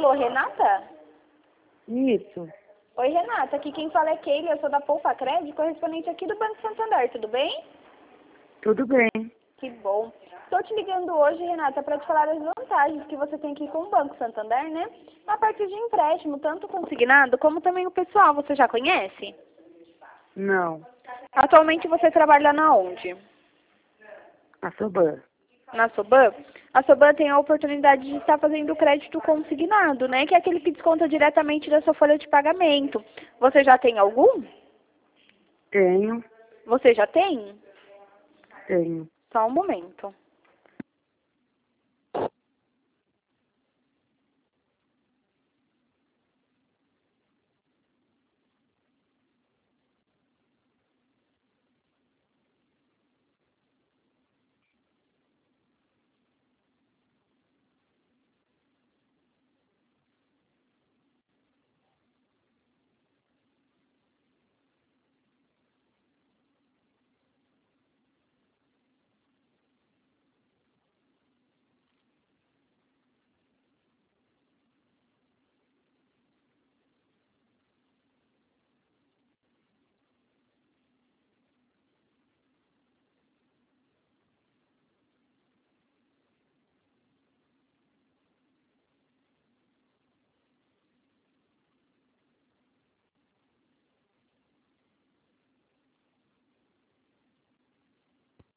Alô, Renata? Isso. Oi, Renata. Aqui quem fala é Keila, eu sou da Poupa Crédito, correspondente aqui do Banco Santander, tudo bem? Tudo bem. Que bom. Estou te ligando hoje, Renata, para te falar das vantagens que você tem aqui com o Banco Santander, né? A partir de empréstimo, tanto consignado como também o pessoal. Você já conhece? Não. Atualmente você trabalha na onde? A Soban. Na Soban? A Soban tem a oportunidade de estar fazendo crédito consignado, né? Que é aquele que desconta diretamente da sua folha de pagamento. Você já tem algum? Tenho. Você já tem? Tenho. Só um momento.